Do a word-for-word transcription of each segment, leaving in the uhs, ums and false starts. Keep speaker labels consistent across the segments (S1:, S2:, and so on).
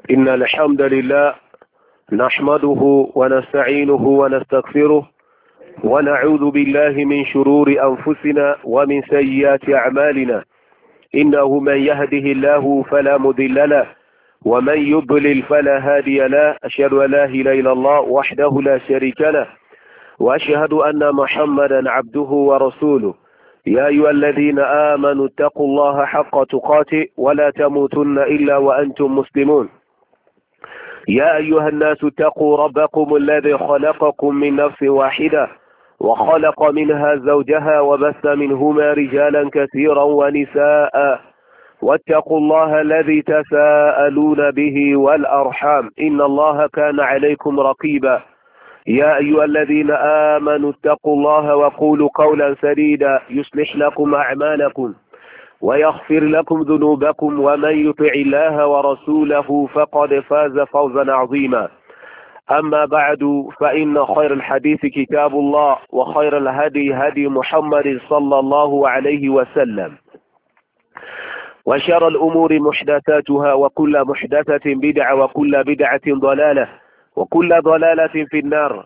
S1: إن الحمد لله نحمده ونستعينه ونستغفره ونعوذ بالله من شرور أنفسنا ومن سيئات أعمالنا. إنه من يهده الله فلا مضل له ومن يضلل فلا هادي له. أشهد أن لا إله إلا الله وحده لا شريك له وأشهد أن محمدا عبده ورسوله. يا أيها الذين آمنوا اتقوا الله حق تقاته ولا تموتن إلا وأنتم مسلمون. يا أيها الناس اتقوا ربكم الذي خلقكم من نفس واحدة وخلق منها زوجها وبث منهما رجالا كثيرا ونساء واتقوا الله الذي تساءلون به والأرحام إن الله كان عليكم رقيبا. يا أيها الذين آمنوا اتقوا الله وقولوا قولا سديدا يصلح لكم أعمالكم ويغفر لكم ذنوبكم ومن يطع الله ورسوله فقد فاز فوزا عظيما. أما بعد فإن خير الحديث كتاب الله وخير الهدي هدي محمد صلى الله عليه وسلم وشر الأمور محدثاتها وكل محدثة بدعة وكل بدعة ضلالة وكل ضلالة في النار.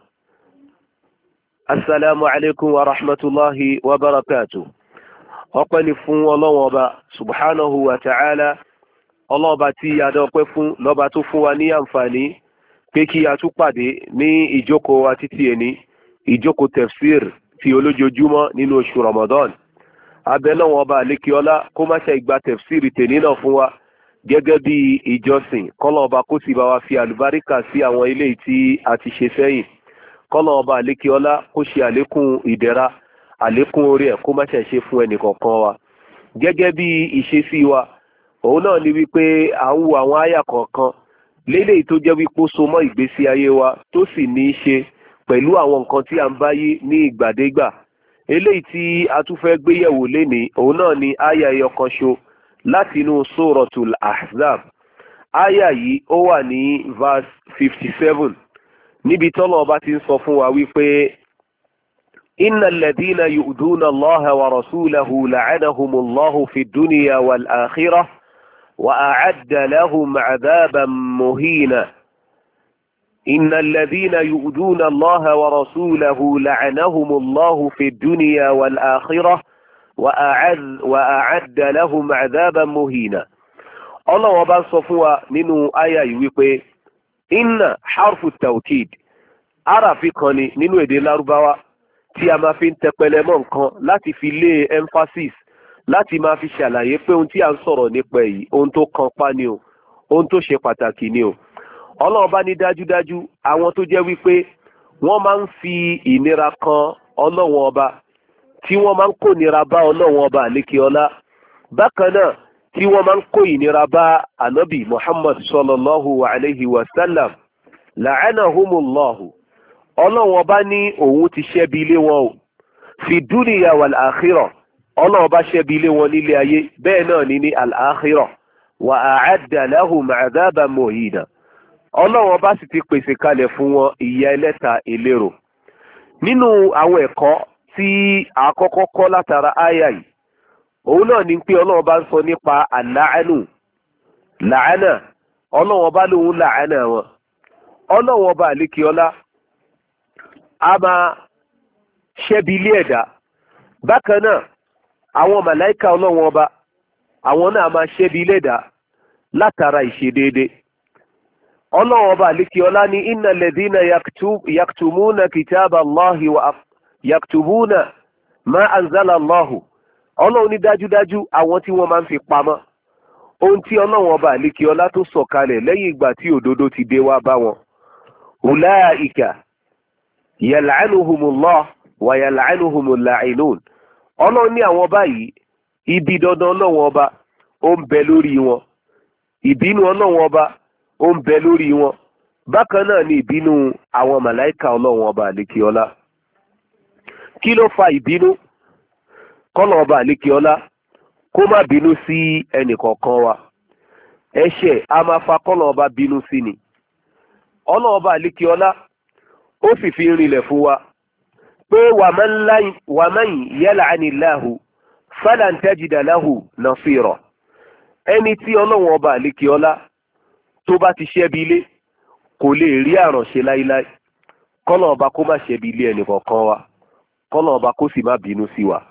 S1: السلام عليكم ورحمة الله وبركاته. ọpẹ́ ni fún Ọlọ́run ọba subhanahu wa ta'ala, Ọlọ́run ọba tí a dọ́pẹ́ fún lọ́ba tó fún wa ní àǹfààní pé kí a tún pàdé ní ìjókòó wa títí ẹni ìjókòó tefsir ti olójoojúmọ́ nínú oṣù Ramadan. Abẹ́ Ọlọ́run ọba àlékiọlá kó má ṣe ìgbà tefsir tèní náà fún wa gẹ́gẹ́ bí ìjọsìn. Kọ́lọ́run ọba kó sì bá wa fi àlùbáríkà sí àwọn ilé tí a ti ṣe sẹ́yìn. Kọ́lọ́run ọba àlékiọlá kó ṣe àlékún ìdẹ̀ra àlékún orí ẹ̀ kó má ṣe ṣe fún ẹnì kọ̀ọ̀kan wa. Gẹ́gẹ́ bí ìṣesí wa òun náà ni wípé à ń wo àwọn àyà kọ̀ọ̀kan léléyìí tó jẹ́ wípé ó so mọ́ ìgbésí ayé wa tó sì ní í ṣe pẹ̀lú àwọn nǹkan tí à ń báyé ní ìgbàdégbà. Eléyìí tí a tún fẹ́ gbéyẹ̀wò lénìí òun náà ni àyà ẹyọ kan ṣo láti inú Suratul Ahzab. Àyà yìí ó wà ní verse fifty seven níbi tọ́lọ́ ọba ti ń sọ fún wa wípé إن الذين يؤذون الله ورسوله لعنهم الله في الدنيا والآخرة وأعد لهم عذابا مهينا. إن الذين يؤذون الله ورسوله لعنهم الله في الدنيا والآخرة وأعد, وأعد لهم عذابا مهينا. الله وبان صفوا ننو آية يويقى إن حرف التوكيد أرافقني ننو إدي الأربعة tí a máa fi ń tẹpẹlẹ mọ́ nǹkan láti fi lé emphasis láti máa fi ṣàlàyé pé ohun tí a ń sọ̀rọ̀ nípa èyí ohun tó kan pa ni o, ohun tó ṣe pàtàkì ni o. Ọlọ́run bá ní dájúdájú àwọn tó jẹ́ wípé wọ́n máa ń fi ìnira kan Ọlọ́run ọba, tí wọ́n máa ń kó ìnira bá Ọlọ́run ọba àlékiọlá, bákan náà tí wọ́n máa ń kó ìnira bá ànábì Muhammad sallallahu alayhi wa sallam, la'anahumullahu. Ọlọ́run ọba ní òun ti ṣẹ́bi ilé wọn o fi dúnìyà wal akhirah. Ọlọ́run ọba ṣẹ́bi ilé wọn nílé ayé bẹ́ẹ̀ náà ní ní al akhirah wa a'adda lahum 'adhaban muhina. Ọlọ́run ọba sì ti pèsè kalẹ̀ fún wọn ìyà ẹlẹ́ta ìlérò. Nínú àwọn ẹ̀kọ́ tí àkọ́kọ́ kọ́ látara àyà yìí òun náà ni pé Ọlọ́run ọba ń sọ nípa àlàánù làánà. Ọlọ́run ọba lòun làánà wọn. Ọlọ́run ọba àlékiọlá a máa ṣẹ́bi ilé ẹ̀dá. Bákan náà àwọn màláìka Ọlọ́run ọba àwọn náà máa ṣẹ́bi ilé ẹ̀dá látara ìṣedéédé. Ọlọ́run ọba àlékiọlá ní innal ladhina yaktumuna kitaba Allahi wa yaktubuna ma anzala Allahu. Ọlọ́run ní dájúdájú àwọn tí wọ́n máa ń fi pamọ́ ohun tí Ọlọ́run ọba àlékiọlá tó sọ̀kalẹ̀ lẹ́yìn ìgbà tí òdodo ti dé wá bá wọn. Ulaika yal'anuhumullah wa yal'anuhumul la'inun. Ọlọ́run ní àwọn báyìí ibi dandan Ọlọ́run ọba ó ń bẹ lórí wọn, ìbínú Ọlọ́run ọba ó ń bẹ lórí wọn, bákan náà ni ìbínú àwọn màláìka Ọlọ́run ọba àlékiọlá. Kí ló fa ìbínú? Kọ́lọ̀ ọba àlékiọlá kó má bínú sí ẹnìkọ̀ọ̀kan wa. Ẹ̀ṣẹ̀ a máa fa kọ́lọ̀ ọba bínú sí ni. Ọlọ́run ọba àlékiọlá ó sì fi rinlẹ̀ fún wa pé wa man yal'anillahu falan tajida lahu nasira. Ẹni tí Ọlọ́run ọba àlékiọlá tó bá ti ṣẹ́bi ilé kò lè rí àrànṣe láíláí. kọ́nà ọba kó má ṣẹ́bi ilé ẹnì kọ̀ọ̀kan wa, kọ́nà ọba kó sì má bínú sí wa.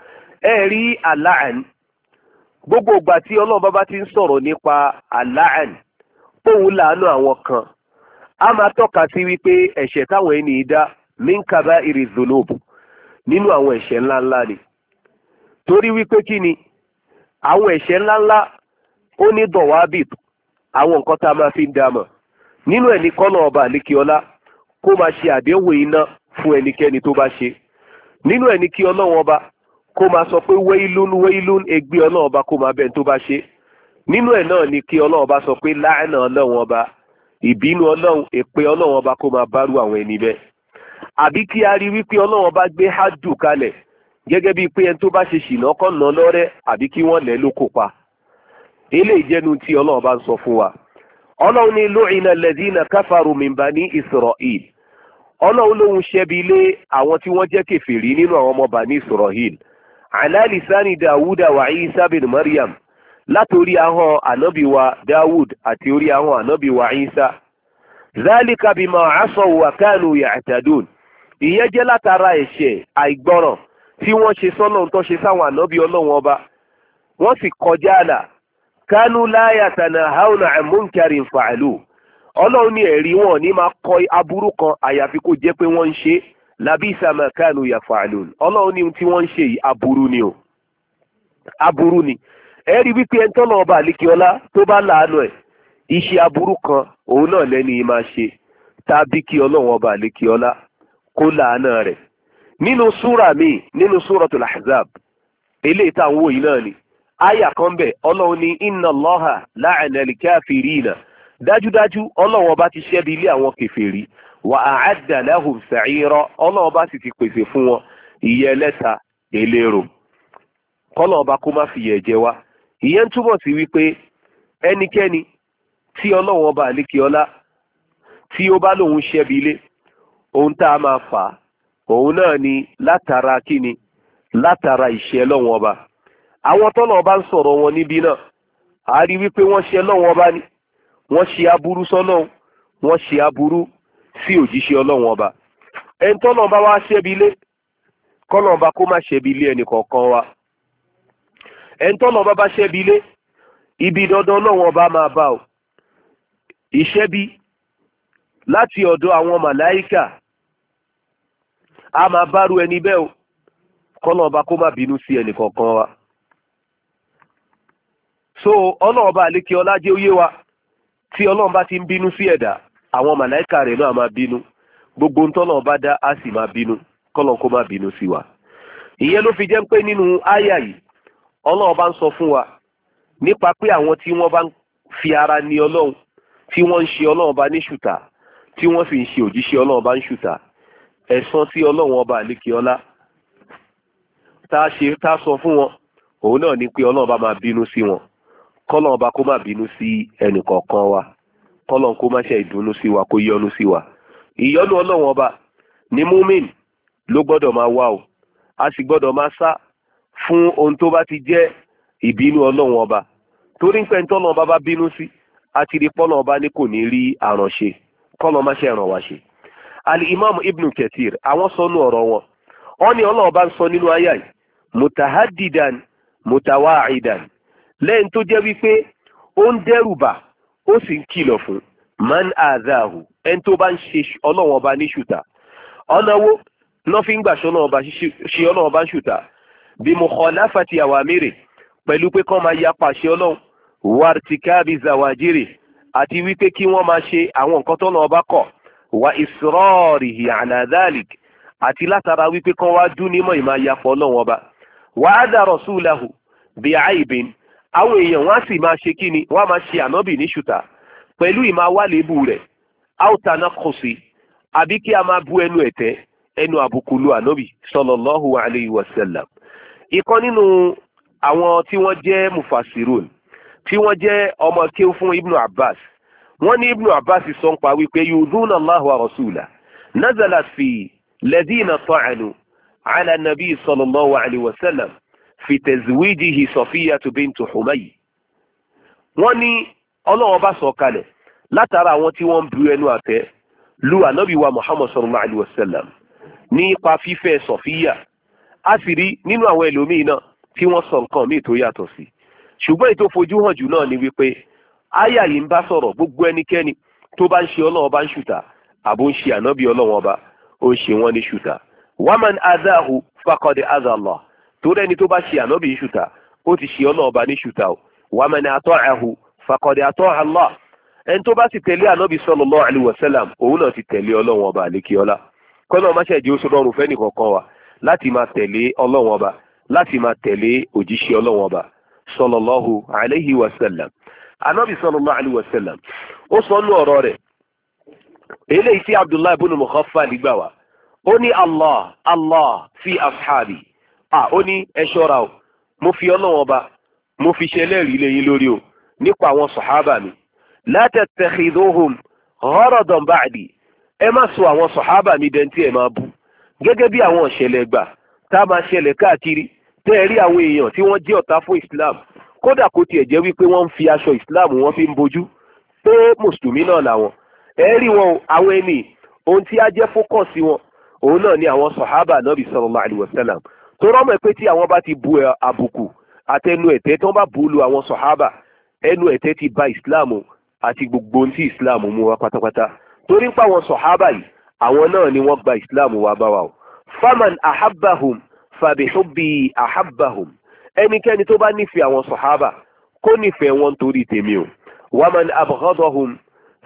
S1: ẹ rí aláàn, gbogbo ìgbà tí ọlọ́run bá ti ń sọ̀rọ̀ nípa aláàn òun láàánú àwọn kan, a máa tọ́ka sí wípé ẹ̀ṣẹ̀ táwọn ẹni dá min kaba'iri dhunub, nínú àwọn ẹ̀ṣẹ̀ ńláńlá ni. torí wípé kí ni àwọn ẹ̀ṣẹ̀ ńláńlá ó ní dọ̀wábìt, àwọn nǹkan tá a máa fi ń dámọ̀. nínú ẹ̀ ní kọ́nà ọba àlékiọlá kó máa ṣe àdéhùn iná fún ẹnikẹ́ni tó bá ṣe. nínú ẹ̀ ní kí ọlọ́run ọba kó máa sọ pé wailun wailun, ègbé ọlọ́run ọba kó máa bẹ́ẹ̀ tó bá ṣe. nínú ẹ̀ náà ní kí ọlọ́run ọba sọ pé láàánà ọlọ́run ọba, ìbínú ọlọ́run, èpè ọlọ́run ọba kó máa bárú àwọn ẹni bẹ́ẹ̀. àbí kí a rí wípé ọlọ́run ọba gbé hádù kalẹ̀ gẹ́gẹ́ bíi pé ẹni tó bá ṣe ṣìnà kọ́ ná lọ́rẹ́ àbí kí wọ́n lẹ̀ ló kó pa. eléyìí jẹ́nu tí ọlọ́run bá ń sọ fún wa. ọlọ́run ní lu'ina alladhina kafaru min bani Isra'il. ọlọ́run lóhun ṣẹ́bi lé àwọn tí wọ́n jẹ́ kèfèrí nínú àwọn ọmọ bani Isra'il. ala lisani Dawuda wa Isa bin Maryam, látòrí ahọ́n ànábì wa Dawud àti orí ahọ́n ànábì wa Isa. dhalika bima asaw wa kanu ya'tadun. ìyẹn jẹ́ látara ẹ̀ṣẹ̀ àìgbọràn tí wọ́n ṣe sọ́nà tó ṣe sáwọn ànábì ọlọ́run ọba, wọ́n sì kọjá àlà. kánú la yatanahawna an munkarin fa'alu. ọlọ́run ní ẹ̀rí wọn ní máa kọ aburú kan àyàfi kó jẹ́ pé wọ́n ń ṣe. labisa ma kanu yaf'alun. ọlọ́run ní tí wọ́n ń ṣe yìí aburú ni o, aburú ni. ẹ̀rí wípé ẹni tọ́nà ọba àlékiọlá tó bá láàánú ẹ̀, iṣẹ́ aburú kan òun náà lẹ́ni máa ṣe, tàbí kí ọlọ́run ọba àlékiọlá kó láàánú rẹ̀. nínú súra mi nínú súratul Ahzab, eléyìí tá à ń wò yìí náà ni, àyà kan bẹ̀ ọlọ́run ní inna Allaha la'ana al-kafirina, dájúdájú ọlọ́run ọba ti ṣẹ́bi ilé àwọn kèfèrí, wa a'adda lahum sa'ira, ọlọ́run ọba sì ti pèsè fún wọn ìyẹ́ ẹlẹ́ta eléro. kọ́lọ́run ọba kó má fi yẹ̀ jẹ wá. ìyẹn túbọ̀ sí wípé ẹnikẹ́ni tí ọlọ́run ọba àlékiọlá tí ó bá lóun ṣẹ́bi ilé, ohun tá a máa fà á òun náà ni látara kíni, látara ìṣẹ́ lọ́wọ́n ọba. àwọn tọ́lọ̀ ọba ń sọ̀rọ̀ wọn níbí náà, a rí wípé wọ́n ṣe lọ́wọ́n ọba ni, wọ́n ṣe aburú sọ́lọ́hun, wọ́n ṣe aburú sí òjíṣẹ́ ọlọ́wọ́n ọba. ẹni tọ́lọ̀ ọba wá ṣẹ́bi ilé, kọ́lọ̀ ọba kó má ṣẹ́bi ilé ẹnì kọ̀ọ̀kan wa. ẹni tọ́lọ̀ ọba bá ṣẹ́bi ilé, ibi dandan lọ́wọ́n ọba máa bá o. ìṣẹ́bi láti ọ̀dọ̀ àwọn màláíkà a máa bárú ẹni bẹ́ẹ̀ o, kọ́nà ọba kó má bínú sí ẹnì kọ̀ọ̀kan wa. so ọlọ́run ọba àlékè ọlá jẹ́ ó yé wa, tí ọlọ́run bá ti ń bínú sí ẹ̀dá, àwọn màláìka rẹ̀ náà máa bínú, gbogbo ń tọ́lọ́run bá dá á sì máa bínú, kọ́nà kó má bínú sí wa. ìyẹn ló fi jẹ́ pé nínú áyà yìí ọlọ́run bá ń sọ fún wa nípa pé àwọn tí wọ́n bá ń fi ara ní ọlọ́run, tí wọ́n ń ṣe ọlọ́run bá ní ṣùtà, tí wọ́n sì ń ṣe òjíṣẹ́ ọlọ́run bá ń ṣùtà, ẹ̀san tí ọlọ́run ọba àlékè ọlá tá a ṣe tá a sọ fún wọn òun náà ni pé ọlọ́run bá máa bínú sí wọn. kọ́lọ́run ọba kó má bínú sí ẹnì kọ̀ọ̀kan wa, kọ́lọ́run kó má ṣe ìdùnnú sí wa, kó yọ́nú sí wa. ìyọ́nú ọlọ́run ọba ní múmin ló gbọ́dọ̀ máa wá o, a sì gbọ́dọ̀ máa sá fún ohun tó bá ti jẹ́ ìbínú ọlọ́run ọba. torí pé ń tọ́lọ́run ọba bá bínú sí, a ti rí pọ́lọ́run ọba ní kò ní rí àrànṣe, kọ́lọ́run má ṣe ràn wá ṣe. Al-Imam Ibn Kathir àwọn sọnù ọ̀rọ̀ wọn, wọ́n ní ọlọ́run bá ń sọ nínú àyà yìí mutahaddidan mutawa'idan, lẹ́yìn tó jẹ́ wípé ó ń dẹ́rùbà ó sì ń kìlọ̀ fún man azahu, ẹni tó bá ń ṣe ọlọ́run ọba ní ṣùtà. ọ̀nà wo lọ́ fi ń gbà ṣe ọlọ́run ọba ń ṣùtà? bí mukhalafati awamiri, pẹ̀lú pé kọ́ máa yapa ṣe ọlọ́run, wartikabi zawajiri, àti wípé kí wọ́n máa ṣe àwọn nǹkan tọ́lọ́run ọba kọ̀, wa israrihi ala dhalik, àti látara wípé kan wá dún nímọ̀ ìmọ̀ ayapọ̀ ọlọ́run ọba. wa ada rasulahu bi aibin, àwọn èèyàn wọ́n á sì máa ṣe kíni, wọ́n á máa ṣe ànábì ní ṣùtà pẹ̀lú ìmọ̀ awálébù rẹ̀, autana kọ̀sí, àbí kí a máa bú ẹnu ẹ̀tẹ́, ẹnu àbùkù lu ànábì sallallahu alayhi wa sallam. ìkan nínú àwọn tí wọ́n jẹ́ mufassirun, tí wọ́n jẹ́ ọmọ kéwú fún Ibn Abbas, wọ́n ní Ibn Abbas sọ ń pa wípé yudhuna Allahu wa rasulahu nazalat fi ladina ta'anu ala nabi sallallahu alayhi wa sallam fi tazwijihi Safiyyatu bintu Humayy. wọ́n ní ọlọ́wọ́ bá sọ kalẹ̀ látara àwọn tí wọ́n ń bu ẹnu àtẹ́ lu ànábì wa Muhammad sallallahu alayhi wa sallam nípa fífẹ́ Sọ̀fíyà. a sì rí nínú àwọn ẹlòmíì náà tí wọ́n sọ nǹkan míì tó yàtọ̀ sí. ṣùgbọ́n èyí tó fojú hàn jù náà ni wípé àyà yìí ń bá sọ̀rọ̀ gbogbo ẹnikẹ́ni tó bá ń ṣe Ọlọ́run bá ń ṣùtà àbó ń ṣe ànábì Ọlọ́run ọba ó ń ṣe wọ́n ní ṣùtà. waman adáhu faqad adha Allah, torí ẹni tó bá ṣe ànábì ń ṣùtà ó ti ṣe Ọlọ́run ọba ní ṣùtà o. waman ata'ahu faqad ata'a Allah, ẹni tó bá sì tẹ̀lé ànábì sallallahu alaihi wasallam òun náà ti tẹ̀lé Ọlọ́run ọba àlékiọlá. kọ́nà máṣẹ́jì ó sọdọ́rùn fẹ́ni kankan wa láti máa tẹ̀lé Ọlọ́run ọba láti máa tẹ̀lé òjíṣẹ́ Ọlọ́run ọba sallallahu alaihi wasallam. ànábì sallallahu alaihi wasallam ó sọ nú ọ̀rọ̀ rẹ̀ eléyìí tí Abdullahi ibn Mughaffal gbà wá, ó ní Allah Allah fi ashabi, à ó ní ẹ ṣọ́ra o, mo fi Ọlọ́run ọba mo fi ṣẹlẹ́rìí lẹ́yìn lórí o nípa àwọn sọ̀hábà mi. la tattakhiduhum gharadan ba'di, ẹ má sọ àwọn sọ̀hábà mi dẹ́ntì ẹ̀ máa bú gẹ́gẹ́ bí àwọn ìṣẹ̀lẹ̀ gbà tá a máa ṣẹlẹ̀ káàkiri tẹ́ ẹ rí àwọn èèyàn tí wọ́n jẹ́ ọ̀tá fún Islam, kódà kó tiẹ̀ jẹ́ wípé wọ́n ń fi aṣọ Islam wọ́n fi ń bojú pé mùsùlùmí náà làwọn. ẹ rí wọn àwọn ẹni ohun tí á jẹ́ fókọ̀sì wọn òun náà ni àwọn sọ̀hábà Nábì sallallahu alaihi wasallam. tó rọ́mọ̀ pé tí àwọn bá ti bu àbùkù àtẹnu ẹ̀tẹ́ tó bá bu lu àwọn sọ̀hábà, ẹnu ẹ̀tẹ́ ti ba Islam àti gbogbo ohun tí Islam mú wá pátápátá. torí pa àwọn sọ̀hábà yìí àwọn náà ni wọ́n gba Islam wá bá wa o. faman ahabbahum fabihubbi ahabbahum, ẹnikẹ́ni tó bá nífẹ̀ẹ́ àwọn sọ̀hábà kó nífẹ̀ẹ́ wọn torí tèmi o. waman abghadahum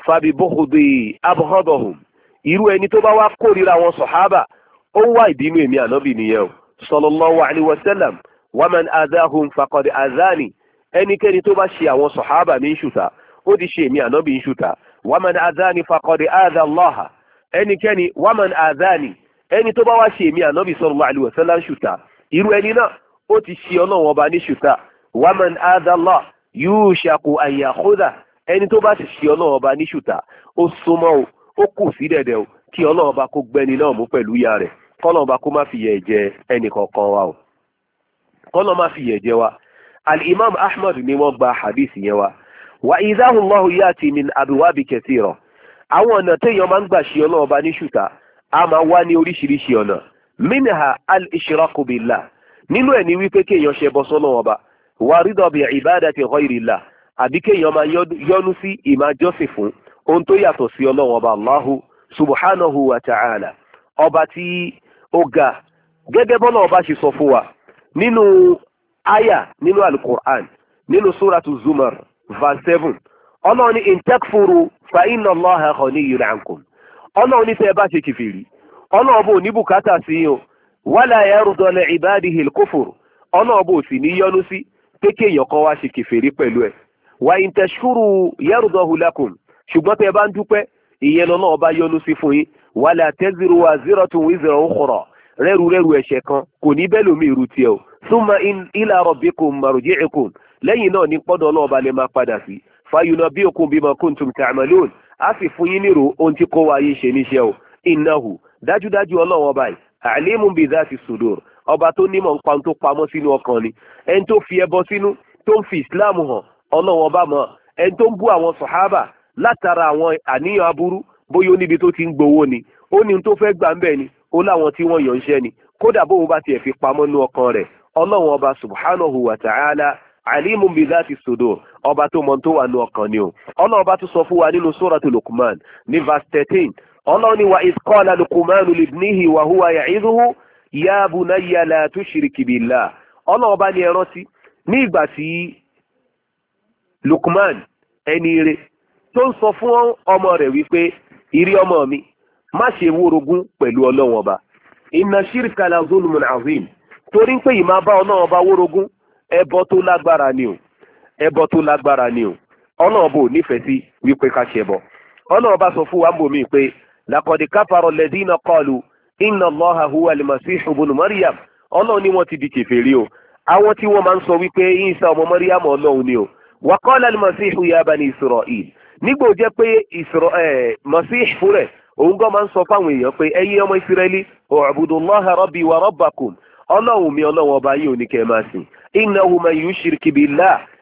S1: fabibughdi abghadahum, irú ẹni tó bá wá kórìíra àwọn sọ̀hábà ó wá ìbínú èmi ànábì nìyẹn o sallallahu alaihi wasallam. waman adahum faqad azani, ẹnikẹ́ni tó bá ṣe àwọn sọ̀hábà ní ṣùtà ó ti ṣe èmi ànábì ń ṣùtà. waman adani faqad adha Allah, ẹnikẹ́ni waman adani, ẹni tó bá wá ṣe èmi ànábì sallallahu alaihi wasallam ṣùtà, irú ẹni náà ó ti ṣe Ọlọ́run ọba ní ṣùtà. waman adha Allah yushaku an yakhudha, ẹni tó bá sì ṣe Ọlọ́run ọba ní ṣùtà ó súnmọ́ o ó kù sí dẹ̀dẹ̀ o kí Ọlọ́run ọba kó gbẹni náà mú pẹ̀lú ìyà rẹ̀, kọ́lọ́run ọba kó má fi yẹ̀ jẹ ẹnì kankan wa o, kọ́lọ́run má fi yẹ̀ jẹ wa. al-imam Ahmad ni wọ́n gba hadith yẹn wa. wa idahu Allahu yati min abwabi kathira, àwọn ọ̀nà téèyàn máa ń gbà ṣe Ọlọ́run ọba ní ṣùtà a máa wá ní oríṣiríṣi ọ̀nà. minha al-ishraku billah, nínú ẹ̀ ní wípé kéèyàn ṣe bọ́ sọ́lọ́run ọba. wa ridha bi ibadati ghayrillah, àbí kéèyàn máa yọ́nú sí ìmájọ́sìn fún ohun tó yàtọ̀ sí Ọlọ́run ọba Allahu subhanahu wa ta'ala, ọba tí ó ga. gẹ́gẹ́ bọ́lá ọba ṣe sọ fún wa nínú àyà nínú al-Qur'an nínú suratu Zumar verse seven, Ọlọ́run ní in takfuru fa inna Allaha ghaniyyun ankum, Ọlọ́run ní tẹ́ ẹ bá ṣe kìfìrí Ọlọ́run bò ní bùkátà sí yín o. wala yarda li ibadihi al-kufr, Ọlọ́run bò sì ní yọ́nú sí pé kéèyàn kan wá ṣe kìfìrí pẹ̀lú ẹ̀. wa in tashkuru yardahu lakum, ṣùgbọ́n tẹ́ ẹ bá ń dúpẹ́ ìyẹn lọ́nà ọba yọ́nú sí fún yín. wala taziru waziratun wizra ukhra, rẹ́rù rẹ́rù ẹ̀ṣẹ̀ kan kò ní bẹ́ẹ̀ lómi ìrù tiẹ̀ o. thumma ila rabbikum marji'ukum, lẹ́yìn náà ní pọ́dọ̀ náà ọba lè máa padà sí. fayunabbi'ukum bima kuntum ta'malun, a sì fún yín nírò ohun tí kò wáyé ṣe níṣẹ́ o. innahu, dájúdájú Ọlọ́run ọba yìí alimun bi dhati sudur, ọba tó nímọ̀ nǹkan tó pamọ́ sínú ọkàn ni. ẹni tó fi ẹbọ sínú tó ń fi Islam hàn Ọlọ́run ọba mọ̀. ẹni tó ń bú àwọn sọ̀hábà látara àwọn àníyàn aburú, bóyá ó níbi tó ti ń gbowó ni, ó ní tó fẹ́ gbà ń bẹ̀ ni, ó láwọn tí wọ́n yàn ń ṣẹ́ ni, kódà bóun bá tiẹ̀ fi pamọ́ nú ọkàn rẹ̀. Ọlọ́run ọba subhanahu wa ta'ala alimun bi dhati sudur, ọba tó mọ̀ tó wà nú ọkàn ni o. Ọlọ́run ọba tún sọ fún wa nínú suratul Luqman ní verse thirteen, Ọlọ́run ní wa idh qala Luqmanu libnihi wa huwa ya'idhuhu ya bunayya la tushrik billah. Ọlọ́run ọba ní ẹ rántí ní ìgbà tí Luqman ẹni rẹ̀ tó ń sọ fún ọmọ rẹ̀ wípé ìrí ọmọ mi má ṣe wórogún pẹ̀lú Ọlọ́run ọba. inna shirka la zulmun azim, torí pé ìmá bá Ọlọ́run ọba wórogún ẹbọ tó lágbára ni o, ẹbọ tó lágbára ni o. Ọlọ́run ọba ò nífẹ̀ẹ́ sí wípé ká ṣẹbọ. Ọlọ́run ọba sọ fún wa ń bò mí pé laqad kafara alladhina qalu inna Allaha huwa al-masihu ibn Maryam, Ọlọ́run ni wọ́n ti di kèfèrí o, àwọn tí wọ́n máa ń sọ wípé Isa ọmọ Maryam Ọlọ́run ni o. wa qala al-masihu ya bani Isra'il, nígbà ó jẹ́ pé Masih fún rẹ̀ òun gan máa ń sọ fáwọn èèyàn pé ẹ̀yin ọmọ Ísírẹ́lì u'budullaha rabbi wa rabbakum, Ọlọ́run mi Ọlọ́run ọba yìí ò ní kẹ́ máa sìn. innahu man yushrik billah,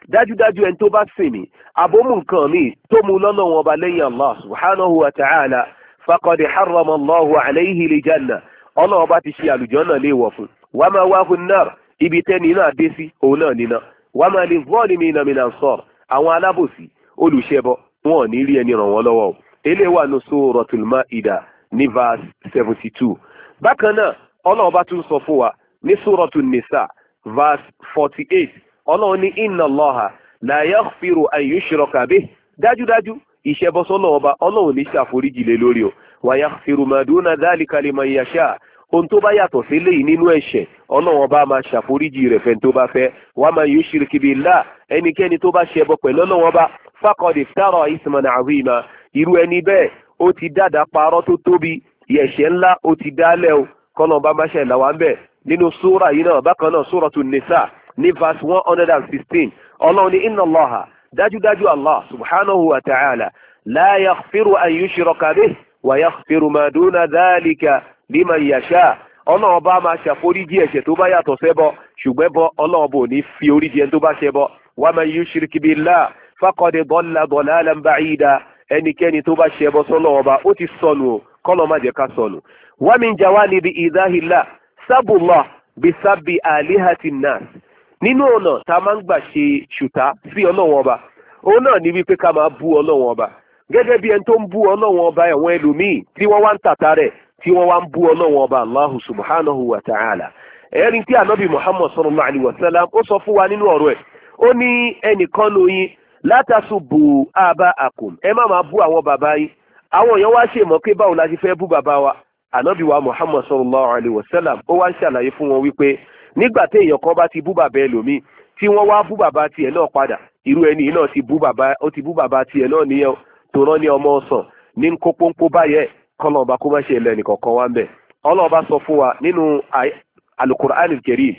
S1: dájúdájú ẹni tó bá sìn mí àbómú nǹkan mi tó mú lọ́nà wọn ọba lẹ́yìn Allah subhanahu wa ta'ala faqad harrama Allahu alayhi al-janna ọlọ́run ọba ti ṣe àlùjànnà léèwọ̀ fún wa ma'wahu an-nar ibi tẹ́ni náà dé sí òun náà níná wa ma liz-zalimina min ansar àwọn alábòsí olùṣẹbọ wọn ò ní rí ẹni ràn wọ́n lọ́wọ́ o eléyìí wà ní Suratul Ma'idah ní verse seventy two bákan náà ọlọ́run bá tún sọ fún wa ní Suratul Nisa verse forty eight ọlọ́run ní inna Allaha la yaghfiru an yushraka bihi dájúdájú ìṣẹ́bọ́sọ́lọ́ ọba ọlọ́run ní ṣàforíjì lé lórí o wa yaghfiru ma duna dhalika liman yasha ohun tó bá yàtọ̀ sí léyìí nínú ẹ̀ṣẹ̀ ọlọ́run ọba máa ṣàforíjì rẹ̀ fẹ́ tó bá fẹ́ wa man yushrik billah ẹnikẹ́ni tó bá ṣẹbọ pẹ̀lú ọlọ́run ọba faqad iftara isman azima irú ẹni bẹ́ẹ̀ ó ti dáadáa parọ́ tó tóbi ẹ̀ṣẹ̀ ńlá ó ti dálẹ̀ o kọ́nà ọba máa ṣe ìlàwà ń bẹ̀ nínú súra yìí náà bákan náà Suratul Nisa ní verse one hundred and sixteen ọlọ́run ní inna Allaha dájúdájú Allah subhanahu wa ta'ala la yaghfiru an yushraka bihi wa yaghfiru ma duna dhalika liman yasha ọlọ́run bá máa ṣàforíjì ẹ̀ṣẹ̀ tó bá yàtọ̀ sẹ́bọ ṣùgbọ́n bọ́ ọlọ́run bò ní fi oríjì ẹni tó bá ṣẹbọ wa man yushrik billah faqad dalla dalalan ba'ida ẹnikẹ́ni tó bá ṣẹbọ sọ́lọ́run ọba ó ti sọnù o kọ́lọ́ má jẹ́ ká sọnù wa min jawanibi idahillah sábùllah bisabi alihati nas nínú ọ̀nà tá a máa ń gbà ṣe ṣùtá sí ọlọ́run ọba òun náà ní wípé ká máa bú ọlọ́run ọba gẹ́gẹ́ bí ẹni tó ń bú ọlọ́run ọba ẹ̀wọ̀n ẹlòmíì tí wọ́n wá ń tàta rẹ̀ tí wọ́n wá ń bú ọlọ́run ọba Allahu subhanahu wa ta'ala ẹ̀rín tí ànábì Muhammad sallallahu alayhi wa sallam ó sọ fún wa nínú ọ̀rọ̀ ẹ̀ ó ní ẹnìkan lóyin la tasubbu aba'akum ẹ má máa bú àwọn bàbá yín àwọn èèyàn wá ṣèmọ̀ pé báwo la ti fẹ́ bú bàbá wa ànábì wa Muhammad sallallahu alayhi wa sallam ó wá ń ṣàlàyé fún wọn wípé nígbà tí èèyàn kan bá ti bú bàbá ẹlòmíì tí wọ́n wá bú bàbá tiẹ̀ náà padà irú ẹni náà ti bú bàbá ó ti bú bàbá tiẹ̀ náà nìyẹn tó rán ní ọmọ ọ̀sán ní kó pọ́npọ́ báyẹ̀ kọ́lọ́ ọba kó má ṣe lẹ́nu kọ̀ọ̀kan wá ń bẹ̀ ọlọ́ọ̀ba sọ fún wa nínú al-Qur'an al-Karim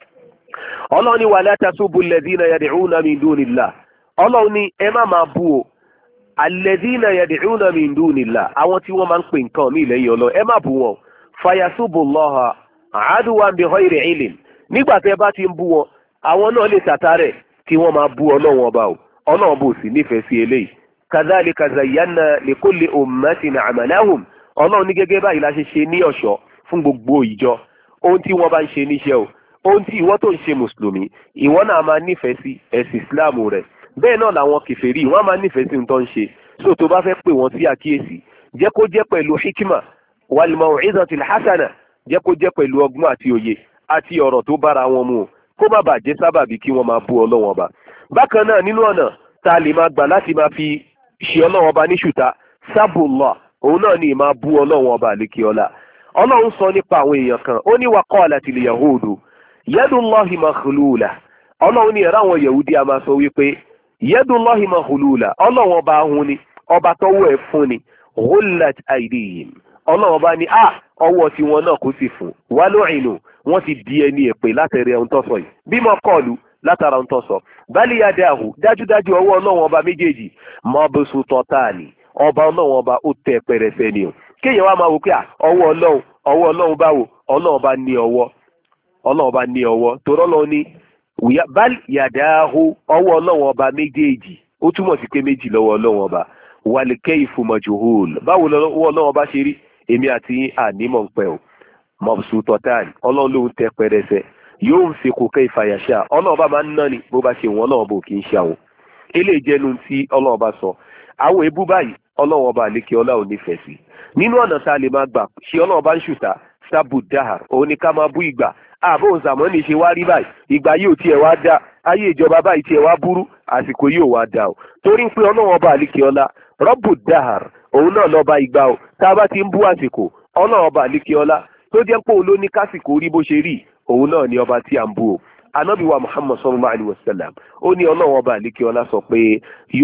S1: ọlọ́ọ̀ni wala tasubbu alladhina yad'una min dunillah ọlọ́ọ̀ni ẹ má máa bú o alladhina yad'una min dunillah àwọn tí wọ́n máa ń pè nǹkan mí lẹ́yìn ọlọ́ ẹ má bú wọn fayasubullaha aduwan bighayri ilm nígbà tẹ́ bá ti ń bú wọn àwọn náà lè tàta rẹ̀ kí wọ́n máa bú ọlọ́wọ́n ọba o ọlọ́wọ́n bò sí nífẹ̀ẹ́ sí eléyìí kadhalika zayyana likulli ummatin amalahum ọlọ́run ní gẹ́gẹ́ báyìí la ṣe ṣe ní ọ̀ṣọ́ fún gbogbo ìjọ ohun tí wọ́n bá ń ṣe níṣẹ́ o ohun tí ìwọ tó ń ṣe mùsùlùmí ìwọ náà máa nífẹ̀ẹ́ sí ẹ̀sìn ìsìláàmù rẹ̀ bẹ́ẹ̀ náà làwọn kèfèrí wọ́n máa nífẹ̀ẹ́ sí ohun tó ń ṣe so tó bá fẹ́ pè wọ́n sí àkíyèsí jẹ́ kó jẹ́ pẹ̀lú hikima wal maw'izatil hasana jẹ́ kó jẹ́ pẹ̀lú ọgbọ́n àti òye àti ọ̀rọ̀ tó bára wọn mu kó má bàa jẹ́ sábàbí kí wọ́n máa bú ọlọ́wọ́n ọba bákan náà nínú ọ̀nà tá a lè máa gbà láti máa fi ṣe ọlọ́wọ́n ọba ní ṣùtá sábùllah òun náà ni máa bú ọlọ́wọ́n ọba àlékè ọlá ọlọ́run sọ nípa àwọn èèyàn kan ó ní wa qalatil yahudu yadullahi maghlula ọlọ́run ní ẹ̀rọ àwọn yahudi a máa sọ wípé yadullahi maghlula ọlọ́run ọba ahun ni ọba tọwọ́ ẹ̀ fún ni ghullat aydihim ọlọ́run ọba ní à ọwọ́ tí wọn náà kò sì fún wa lu'inu wọ́n ti di ẹni èpè látẹ̀rẹ̀ ohun tó sọ yìí bímọ kọlu látara ohun tó sọ bali yadahu dájúdájú ọwọ́ ọlọ́run ọba méjèèjì mabsutotani ọba ọlọ́run ọba ó tẹ pẹrẹsẹ ni o kéèyàn wá máa wò pé ọwọ́ ọlọ́run ọwọ́ ọlọ́run báwo ọlọ́run bá ní ọwọ́ ọlọ́run bá ní ọwọ́ torí ọlọ́run ní bal yadahu ọwọ́ ọlọ́run ọba méjèèjì ó túmọ̀ sí pé méjì lọ́wọ́ ọlọ́run ọba wal kayfu majhul báwo lọ́wọ́ ọlọ́run ọba ṣe rí èmi àti ànímọ̀ ń pẹ́ o mabsutotani ọlọ́run ló ń tẹ pẹrẹsẹ yóò ń fi kò kayfa yasha ọlọ́run ọba máa ń ná ni bó bá ṣe wọ́n ọlọ́run bò kì í ṣe àwọn eléyìí jẹ́nu tí ọlọ́run ọba sọ àwọn ebú báyìí ọlọ́run ọba àlékè ọlá ò nífẹ̀ẹ́ sí nínú ọ̀nà tá a lè máa gbà ṣe ọlọ́run ọba ń ṣùtá sábù dáhàr òun ni ká máa bú ìgbà àbò zàmọ́nì ṣe wá rí báyìí ìgbà yìí ò tiẹ̀ wá dá ayé ìjọba báyìí tiẹ̀ wá burú àsìkò yìí ò wá dá o torí pé ọlọ́run ọba àlékè ọlá rọ́bù dáhàr òun náà lọ́ba ìgbà o tá a bá ti ń bú àsìkò ọlọ́run ọba àlékè ọlá tó jẹ́ pé òun ló ní kásìkò rí bó ṣe rí òun náà ni ọba tí à ń bú o anabi wa muhammad sallallahu alayhi wa sallam ó ní ọlọ́run ọba àlékè ọlá sọ pé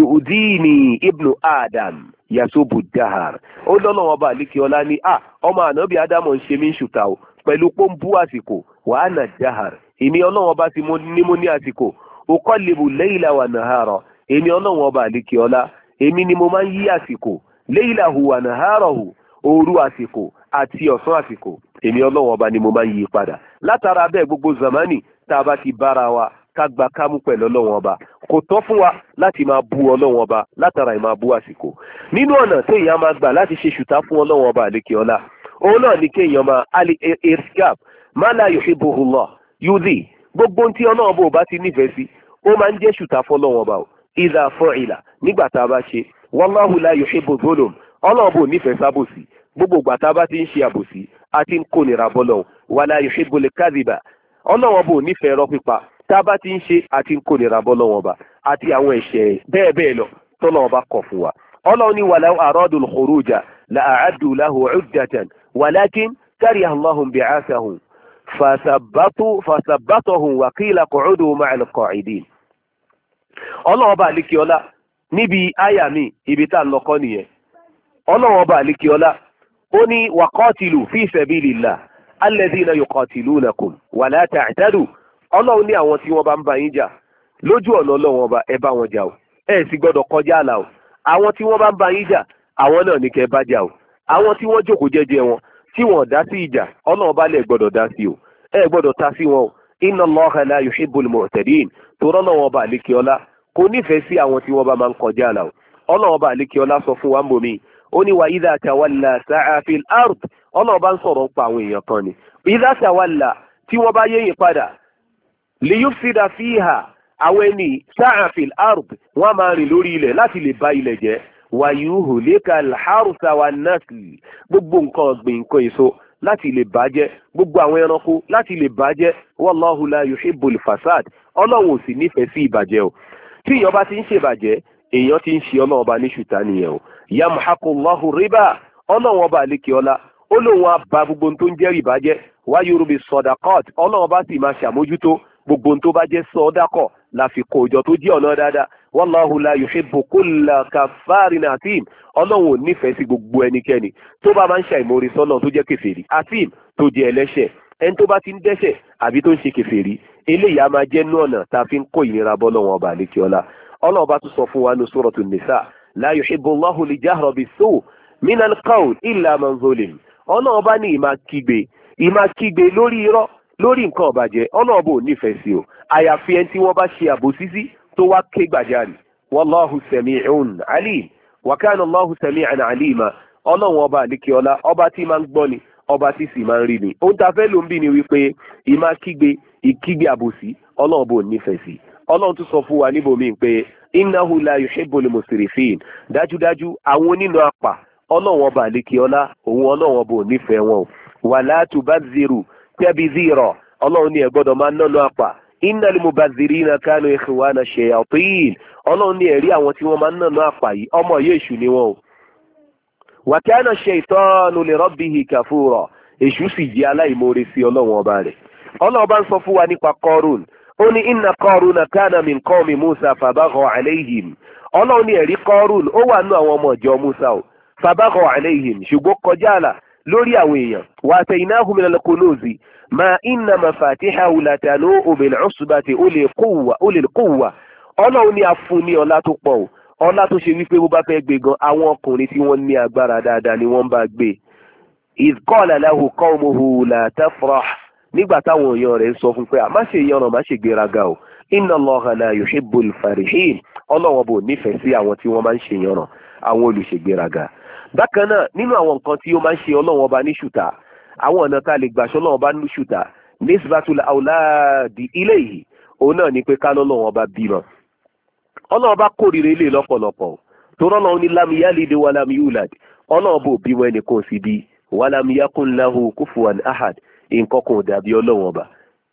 S1: yudini ibnu adam yasubu dahar ó lọ́lọ́run ọba àlékè ọlá ní à ọmọ anabi adamu ń ṣe mí ṣùtà o pẹ̀lú pé ń bú àsìkò wa ana dahar èmi ọlọ́run ọba tí mo ní mo ní àsìkò uqallibu layla wa nahara èmi ọlọ́run ọba àlékè ọlá èmi ni mo máa ń yí àsìkò laylahu wa naharahu òru àsìkò àti ọ̀sán àsìkò èmi ọlọ́run ọba ni mo máa ń yí padà látara bẹ́ẹ̀ gbogbo zamani tá a bá ti bára wa ká gba kámú pẹ̀lú ọlọ́run ọba kò tọ́ fún wa láti máa bú ọlọ́run ọba látara ìmáa bú àsìkò nínú ọ̀nà téèyàn máa gbà láti ṣe ṣùtá fún ọlọ́run ọba àlékè ọlá òun náà ní kéèyàn máa ali irskab má la yuhibbuhullah yudhi gbogbo tí ọlọ́run bò bá ti nífẹ̀ẹ́ sí ó máa ń jẹ́ ṣùtá fọlọ́run ọba o idha fu'ila nígbà tá a bá ṣe wallahu la yuhibbu dhulum ọlọ́run bò nífẹ̀ẹ́ sábòsí gbogbo ìgbà tá a bá ti ń ṣe àbòsí àti ń kónira bọ́lọ̀ wala yuhibbul kadhiba ọlọ́run bò nífẹ̀ẹ́ irọ́ pípa tá a bá ti ń ṣe àti ń kónira bọ́lọ̀ wọn bá àti àwọn ẹ̀ṣẹ̀ bẹ́ẹ̀ bẹ́ẹ̀ lọ tọ́lọ́run bá kọ̀ fún wa ọlọ́run ní walau aradul khuruja la a'addu lahu 'uddatan walakin kariha Allahum bi'athahum fasabbatu fasabbatahum wa qila qu'udu ma'al qa'idin ọlọ́run bá alikiola níbi àyà mi ibi tá a lọ kọ́ nìyẹn ọlọ́run bá alikiola ó ní waqatilu fi sabilillah alladhina yuqatilunakum wa la ta'tadu ọlọ́run ní àwọn tí wọ́n bá ń bá yín jà lójú ọ̀nà ọlọ́run ọba ẹ bá wọn jà o ẹ sì gbọ́dọ̀ kọjá àlà o àwọn tí wọ́n bá ń bá yín jà àwọn náà ní kẹ́ ẹ bá jà o àwọn tí wọ́n jókòó jẹ́jẹ́ wọn tí wọ́n dá sí ìjà ọlọ́run bá lẹ̀ gbọ́dọ̀ dá sí o ẹ gbọ́dọ̀ ta sí wọn o inna Allaha la yuhibbul mu'tadin torọ́ náà wọn bá àlékè ọlá kò nífẹ̀ẹ́ sí àwọn tí wọ́n bá máa ń kọjá àlà o ọlọ́run bá àlékè ọlá sọ fún wa ń bomi ó ní wa idha tawalla sa'a fil ard ọlọ́run bá ń sọ̀rọ̀ ń pa àwọn èèyàn kan ni idha tawalla tí wọ́n bá yéyìn padà liyufsida fiha àwọn ẹni sáàfil ard wọ́n máa rìn lórí ilẹ̀ láti lè bà ilẹ̀ jẹ́ wayuhlika alharsa wan nasl gbogbo nǹkan ọ̀gbìn nǹkan èso láti lè bàjẹ́ gbogbo àwọn ẹranko láti lè bàjẹ́ wallahu la yuhibbul fasad ọlọ́run ò sì nífẹ̀ẹ́ sí ìbàjẹ́ o tí èèyàn bá ti ń ṣèbàjẹ́ èèyàn ti ń ṣe ọlọ́run ọba ní ṣùtá nìyẹn o yamhaqullahu riba ọlọ́run ọba àlékè ọlá ó lóun á ba gbogbo tó ń jẹ́ ìbàjẹ́ wa yurbi sadaqat ọlọ́run ọba sì máa ṣàmójútó gbogbo tó bá jẹ́ sọ́dákọ̀ la fi kó ìjọ tó jẹ́ ọ̀nà dáadáa wallahu la yuhibbu kulla kaffarin atim ọlọ́run ò nífẹ̀ẹ́ sí gbogbo ẹnikẹ́ni tó bá máa ń ṣàìmórí sọ́nà tó jẹ́ kèfèrí atim tó jẹ́ ẹlẹ́ṣẹ̀ ẹni tó bá ti ń dẹ́ṣẹ̀ àbí tó ń ṣe kèfèrí eléyìí á máa jẹ́ nú ọ̀nà tá a fi ń kó ìnira bọ́ lọ́wọ́ ọba àlékè ọlá ọlọ́run bá tún sọ fún wa ní suratul nisa la yuhibbu Allahu al-jahra bis-su'i minal qawl illa man zulim ọlọ́run bá ní ìmá kígbe ìmá kígbe lórí irọ́ lórí nǹkan ọ̀bàjẹ́ ọlọ́ọ̀bù ò nífẹ̀ẹ́ sí o àyàfi ẹni tí wọ́n bá ṣe àbòsí sí tó wá ké gbàjarì wallahu sami'un alim wa kana Allahu sami'an alima ọlọ́run ọba àlékè ọlá ọba tí máa ń gbọ́ ni ọba tí sì máa ń rí ni ohun tá a fẹ́ ló ń bí ni wípé ìmá kígbe ìkígbe àbòsí ọlọ́ọ̀bù ò nífẹ̀ẹ́ sí ọlọ́run tún sọ fún wa níbòmí pé innahu la yuhibbul musrifin dájúdájú àwọn onínú apà ọlọ́run ọba àlékè ọlá òun ọlọ́run ọba ò nífẹ̀ẹ́ wọn wala tubazziru tabzira ọlọ́run ní ẹ gbọ́dọ̀ máa nánú apà innal mubazirina kanu ikhwana shayatin ọlọ́run ní ẹ̀rí àwọn tí wọ́n máa nánú apà yìí ọmọ yéṣù ni wọn o wa kana shaytanu li rabbihi kafura èṣù sì jẹ́ aláìmoore sí ọlọ́run ọba rẹ̀ ọlọ́run bá ń sọ fún wa nípa Qarun ó ní inna Qaruna kana min qawmi Musa fabagha alayhim ọlọ́run ní ẹ̀rí Qarun ó wà nú àwọn ọmọ ìjọ Musa o fabagha alayhim ṣùgbọ́n kọjá àlà lórí àwọn èèyàn wa ataynahu minal kunuzi ma inna mafatihahu latanu bil usbati ulil quwwa ulil quwwa ọlọ́run ní a fún ní ọlá tó pọ̀ ọlá tó ṣe wípé bó bá fẹ́ gbé gan àwọn ọkùnrin tí wọ́n ní agbára dáadáa ni wọ́n bá gbé iz qala lahu qawmuhu la tafrah nígbà táwọn èèyàn rẹ̀ ń sọ fún pé a má ṣe ìyànà má ṣe gbéraga o inna Allaha la yuhibbul farihin ọlọ́run bò nífẹ̀ẹ́ sí àwọn tí wọ́n máa ń ṣe ìyànà àwọn olùṣègbéraga bákan náà nínú àwọn nǹkan tí ó máa ń ṣe ọlọ́run ọba ní ṣùtà àwọn ọ̀nà tá a lè gbàṣọ́ ọlọ́run ọba ní ṣùtà nisbatul awladi ilayhi òun náà ni pé ká lọ́lọ́run ọba bímọ ọlọ́run ọba kórìíra ilé lọ́pọ̀lọpọ̀ tó rọ́lọ́run ní lam yalid wa lam yulad ọlọ́run bò bímọ ẹnìkan sí bí wa lam yakun lahu kufuwan ahad nǹkan kan ò dàbí ọlọ́run ọba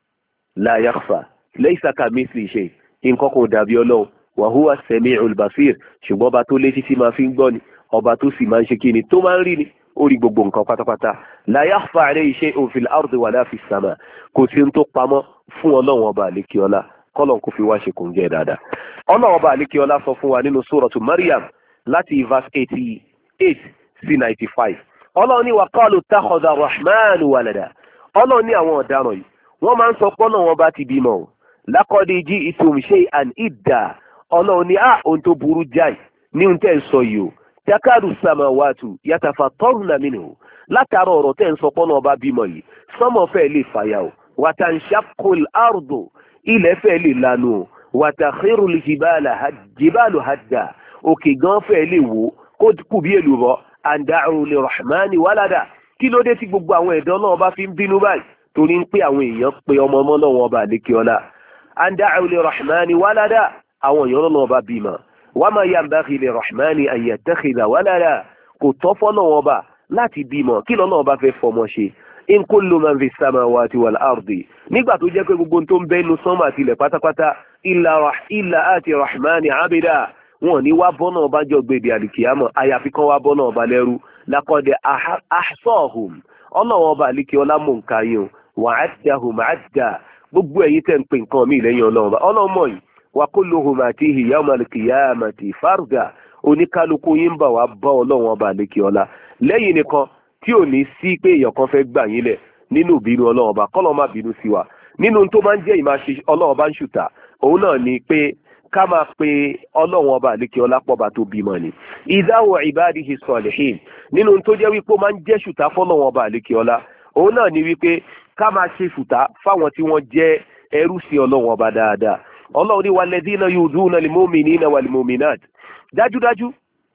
S1: la yakhfa laysa kamithlihi shay nǹkan kan ò dàbí ọlọ́run wa huwa as-sami'ul basir ṣùgbọ́n ọba tó létí tí máa fi ń gbọ́ ni ọba tó sì máa ń ṣe kí ni tó máa ń rí ni ó rí gbogbo nǹkan pátápátá la yakhfa alayhi shay'un fil ardi wala fis sama kò sí tó pamọ́ fún ọlọ́run ọba àlékè ọlá kọ́lọ̀ kó fi wá ṣe kò ń jẹ́ dáadáa ọlọ́run ọba àlékè ọlá sọ fún wa nínú suratu Maryam láti verse eighty eight sí ninety five ọlọ́run ní wa qalu ittakhadha ar-rahmanu walada ọlọ́run ní àwọn ọ̀daràn yìí wọ́n máa ń sọ pé ọlọ́run ọba ti bímọ o laqad ji'tum shay'an idda ọlọ́run ní à ohun tó burú jáì ní ohun tẹ́ ń sọ yìí o takadu samawatu yatafattarna minhu látara ọ̀rọ̀ tẹ́ ń sọ pé ọlọ́run ọba bímọ yìí sánmọ̀ fẹ́ lè fàyà o watanshaqqul ardu ilẹ̀ fẹ́ lè lanu wa takhiru al-jibalu hadda òkè gan fẹ́ lè wò kó kù bí èlùbọ́ an da'u lirrahmani walada kí ló dé tí gbogbo àwọn ẹ̀dọ́ náà bá fi ń bínú báyìí torí ń pé àwọn èèyàn pé ọmọ ọmọ náà wọn bá lékè ọlá an da'u lirrahmani walada àwọn èèyàn náà bá bímọ wa ma yanbaghi lirrahmani an yattakhidha walada kò tọ́ fọ́nà wọn bá láti bímọ kí lọ́nà ọba fẹ́ fọmọ ṣe in kullu man fi samawati wal ardi nígbà tó jẹ́ pé gbogbo tó ń bẹ́nu sánmà tilẹ̀ pátápátá illa àti rahmani abida wọn ní wá bọ́nà ọba jọ gbèdé àlìkìyàmọ̀ àyàfi kan wá bọ́nà ọba lẹ́rú laqad ahsahum ọlọ́wọ́ ọba àlìkì ọlá mọ̀ nǹkan yìí wa addahum adda gbogbo ẹ̀yin tẹ̀ ń pè nǹkan mí lẹ́yìn ọlọ́wọ́ ọlọ́mọ yìí wa kulluhum atihi yawmal qiyamati farda oníkálukú yín bá wá bá ọlọ́wọ́ ọba àlìkì ọlá lẹ́yìn nìkan tí ò ní sí pé èèyàn kan fẹ́ gbà yín lẹ̀ nínú ìbínú ọlọ́run ọba kọ́lọ́ má bínú sí wa nínú tó máa ń jẹ́ ìmáa ṣe ọlọ́run ọba ń ṣùtà òun náà ni pé ká máa pe ọlọ́run ọba àlékè ọlápọ̀ba tó bímọ ni ìdáwọ̀ ìbáàdìhì sọ̀lẹ̀hìn nínú tó jẹ́ wípé ó máa ń jẹ́ ṣùtà fọ́lọ́run ọba àlékè ọlá òun náà ni wípé ká máa ṣe ṣùtà fáwọn tí wọ́n jẹ́ ẹrú sí ọlọ́run ọba dáadáa ọlọ́run ní walladhina yuduna lil-mu'minina wal-mu'minat dájúdájú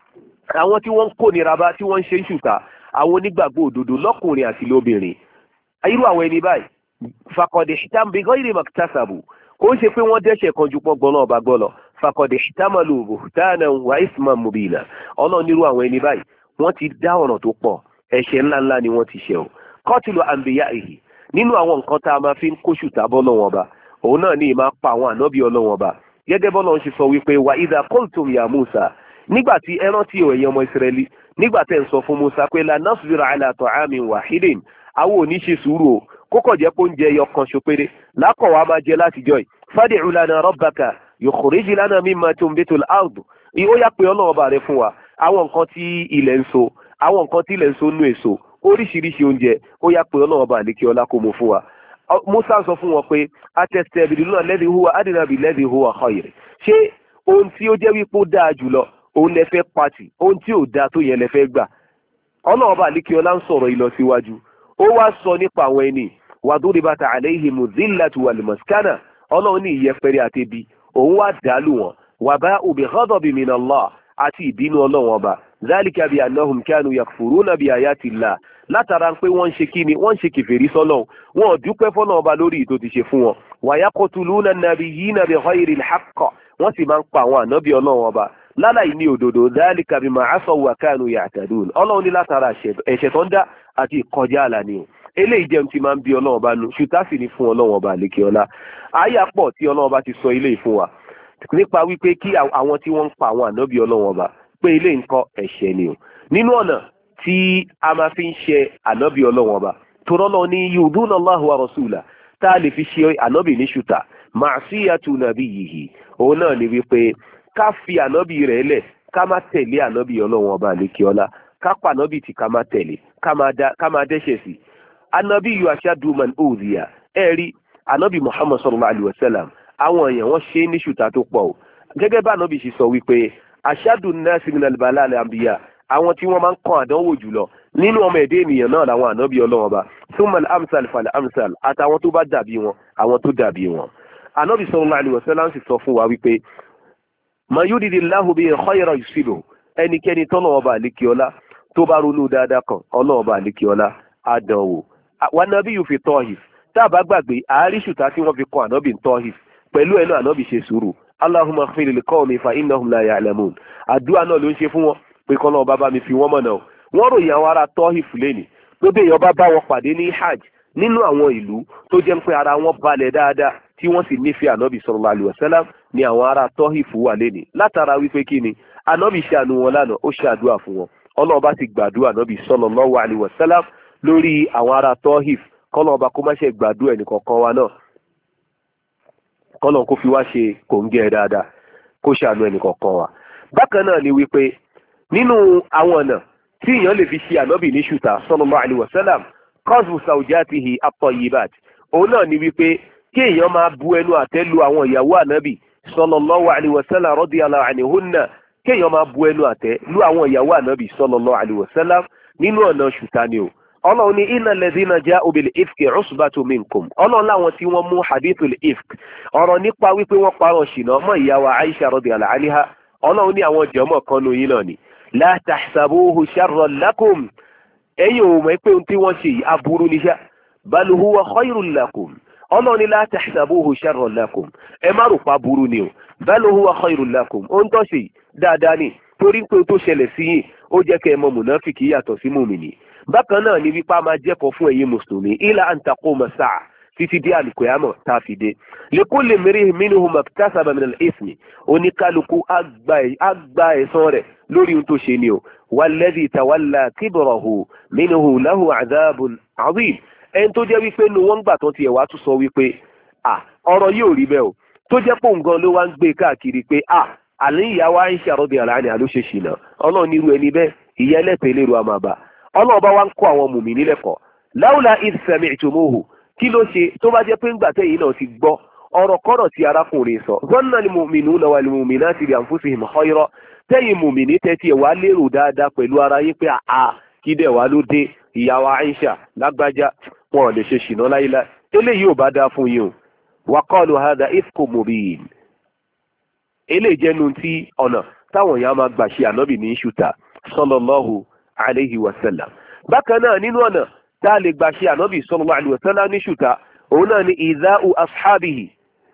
S1: àwọn tí wọ́n ń kó nira bá tí wọ́n ń ṣe ń ṣùtà àwọn onígbàgbọ́ òdodo lọ́kùnrin àti lóbìnrin irú àwọn ẹni báyìí faqad ihtam bi ghayri maktasabu kò ń ṣe pé wọ́n dẹ́ṣẹ̀ kan ju pọ́ngbọ́n náà bá gbọ́ lọ faqad ihtamalu buhtanan wa isman mubina ọlọ́run nírú àwọn ẹni báyìí wọ́n ti dá ọ̀ràn tó pọ̀ ẹ̀ṣẹ̀ ńláńlá ni wọ́n ti ṣẹ̀ o qatlu anbiya'ihi nínú àwọn nǹkan tá a máa fi ń kó ṣùtà bọ́ lọ́wọ́n ọba òun náà ní ìmá pa àwọn ànábì ọlọ́wọ́n ọba gẹ́gẹ́ bọ́lọ́run ṣe sọ wípé wa idha qultum ya Musa nígbà tí ẹ rántí ẹ̀yin ọmọ Ísírẹ́lì nígbà tẹ́ ń sọ fún Musa pé la nasbira ala ta'amin wahidin àwọn òní ṣe sùúrù o kókò jẹ́ pé oúnjẹ ẹyọ kan ṣopere lákọ̀ wa máa jẹ látijọ́ yìí fad'u lana rabbaka yukhrij lana mimma tunbitul ard ó yá pé ọlọ́run ọba rẹ fún wa àwọn nǹkan tí ilẹ̀ ń so àwọn nǹkan tí ilẹ̀ ń so nú èso oríṣiríṣi oúnjẹ ó yá pé ọlọ́run ọba àlékè ọlá kó mú fún wa Musa sọ fún wọn pé atastebdiluna alladhi huwa adna billadhi huwa khayr ṣé ohun tí ó jẹ́ wípé ó dáa jùlọ òun lẹ fẹ́ pàtì ohun tí ò dáa tó yẹn lẹ fẹ́ gbà ọlọ́run ọba àlékè ọlá ń sọ̀rọ̀ ìlọsíwájú ó wá sọ nípa àwọn ẹni waduribat alayhimu dhillatu wal maskana ọlọ́run ní ìyẹpẹrẹ àtẹbi òun wá dàálù wọn waba'u bi ghadabin min Allah àti ìbínú ọlọ́run ọba zalika bi annahum kanu yakfuruna bi ayati llah látara pé wọ́n ń ṣe kíni wọ́n ń ṣe kèfèrí sọ́lọ́run wọn ò dúpẹ́ fọ́nà ọba lórí ìtò ti ṣe fún wọn wa yaqtuluna an-nabiyyina bi ghayril haqq wọ́n sì máa ń pa àwọn ànábì ọlọ́run ọba láláì ní òdodo dhalika bima asaw wa kanu ya'tadun ọlọ́run ní látara ẹ̀ṣẹ̀ tó ń dá àti ìkọjá àlà ni o eléyìí jẹun ti máa ń bí ọlọ́run ọba nu ṣùtá sì ní fún ọlọ́run ọba àlékè ọlá àyà pọ̀ tí ọlọ́run ọba ti sọ eléyìí fún wa nípa wípé kí àwọn tí wọ́n ń pa àwọn ànábì ọlọ́run ọba pé ilé nǹkan ẹ̀ṣẹ̀ ni o nínú ọ̀nà tí a máa fi ń ṣe ànábì ọlọ́run ọba torọ́lọ́ ní yuduna Allahu wa rasula tá a lè fi ṣe ànábì ní ṣùtà ma'siyatu nabiyyihi òun náà ni wípé ká fi ànábì rẹ̀ lẹ̀ ká má tẹ̀lé ànábì ọlọ́run ọba àlékè ọlá ká pa ànábì tí ká má tẹ̀lé ká má dẹ́ṣẹ̀ sí ànábì yu ashaddu man udhiya ẹ̀rí ànábì Muhammad sallallahu alayhi wa sallam àwọn èèyàn wọ́n ṣe ní ṣùtà tó pọ̀ o gẹ́gẹ́ bá ànábì ṣe sọ wípé ashaddu nnasi minal bala'il anbiya àwọn tí wọ́n máa ń kàn àdánwò jùlọ nínú ọmọ ẹ̀dẹ́ ènìyàn náà làwọn ànábì ọlọ́run ọba thumma al-amsal fal-amsal àtàwọn tó bá dàbí wọn àwọn tó dàbí wọn ànábì sallallahu alayhi wa sallam sì sọ fún wa wípé man yuridillahu bihi khayran yusibhu ẹnikẹ́ni tọ́nà ọba àlékè ọlá tó bá ronú dáadáa kan ọlọ́run ọba àlékè ọlá àdánwò wan nabiyyu fi Tahif tá a bá gbàgbé àárí ṣùtá tí wọ́n fi kọ́ ànábì Tahif pẹ̀lú ẹnu ànábì ṣe sùúrù Allahumma ighfir li qawmi fa innahum la ya'lamun àdúrà náà ló ń ṣe fún wọn pé kọ́nà ọba bá mi fi wọ́n mọ̀nà o wọ́n ròyìn àwọn ará Tahif lẹ́nì pé bí èèyàn bá bá wọn pàdé ní hajj nínú àwọn ìlú tó jẹ́ pé ara wọn balẹ̀ dáadáa tí wọ́n sì nífẹ̀ẹ́ ànábì sallallahu alaihi wasallam ni àwọn ará Tahif wà lẹ́nì látara wípé kí ni ànábì ṣàánú wọn lánàá ó ṣàdúrà fún wọn ọlọ́run bá ti gbàdúrà ànábì sallallahu alaihi wasallam lórí àwọn ará Tahif kọ́nà ọba kó má ṣe gbàdúrà ẹnìkọ̀ọ̀kan wa náà kọ́nà kó fi wá ṣe kòńgẹ́ dáadáa kó ṣàánú ẹnìkọ̀ọ̀kan wa bákan náà ni wípé nínú àwọn ọ̀nà tí èèyàn lè fi ṣe ànábì ní ṣùtà sallallahu alaihi wasallam qazfu zawjatihi at-tayyibat òun náà ni wípé kí èèyàn máa bu ẹnu àtẹ́ lu àwọn ìyàwó ànábì sallallahu alaihi wasallam radiyallahu anhunna kí èèyàn máa bu ẹnu àtẹ́ lu àwọn ìyàwó ànábì sallallahu alaihi wasallam nínú ọ̀nà ṣùtà ni o ọlọ́run ní innal ladhina ja'u bil ifki usbatu minkum ọlọ́run láwọn tí wọ́n mú hadithul ifk ọ̀rọ̀ nípa wípé wọ́n parọ́ ṣìnà mọ́ ìyá wa Aisha radiyallahu anha ọlọ́run ní àwọn jọmọ́ kan nù yín náà ni la tahsabuhu sharran lakum ẹ̀yin ò mọ̀ pé ohun tí wọ́n ṣe aburú níṣẹ́ bal huwa khayrun lakum ọlọ́run ní la tahsabuhu sharran lakum ẹ má rò pa burú ni o bal huwa khayrun lakum ohun tó ṣe dáadáa ni torí pé tó ṣẹlẹ̀ sí yín ó jẹ́ kẹ́ ẹ mọ mùnáfìkì yàtọ̀ sí mùmìnì bákan náà ni wípá máa jẹ́kọ̀ọ́ fún ẹ̀yin mùsùlùmí ila an taquma sa'a títí dé àlùkòyàmọ̀ tá a fi dé likulli mri'in minhum maktasaba min al-ithmi oníkálukú àgbà ẹ̀san rẹ̀ lórí ohun tó ṣe ni o walladhi tawalla kibrahu minhu lahu adhabun adhim ẹni tó jẹ́ wípé nu wọ́n gbà tó tiẹ̀ wá tún sọ wípé à ọ̀rọ̀ yóò rí bẹ́ẹ̀ o tó jẹ́ pò ń gan ló wá ń gbé káàkiri pé à àlẹ́ ìyàwó Aisha radiyallahu anha ló ṣe ṣìnà ọlọ́run nírú ẹni bẹ́ẹ̀ ìyá ẹlẹ́tẹ̀ẹ́ lérò àmàbà ọlọ́run bá wá ń kọ́ àwọn mùmí nílẹ̀kọ́ láwùlà idh sami'tumuhu kí ló ṣe tó bá jẹ́ pé ńgbà tẹ́yìn náà ti gbọ́ ọ̀rọ̀ kọ́rọ̀ tí arákùnrin sọ zanna al-mu'minuna wal-mu'minati bi anfusihim khayra tẹ́yìn mùmí ní tẹ́tí ẹ̀ wá lérò dáadáa pẹ̀lú ara yín pé àà kí dẹ̀ wá ló dé ìyàwó Aisha lágbájá wọn ò lè ṣe ṣìnà láyílá eléyìí ò bá dáa fún yín o wa qalu hadha ifkum mubin eléyìí jẹ́nu tí ọ̀nà táwọn èèyàn máa gbà ṣe ànábì ní ṣùtà sallallahu alayhi wa sallam bákan náà nínú ọ̀nà tá a lè gbà ṣe ànábì sallallahu alayhi wa sallam ní ṣùtà òun náà ni ìdáhù ashabihi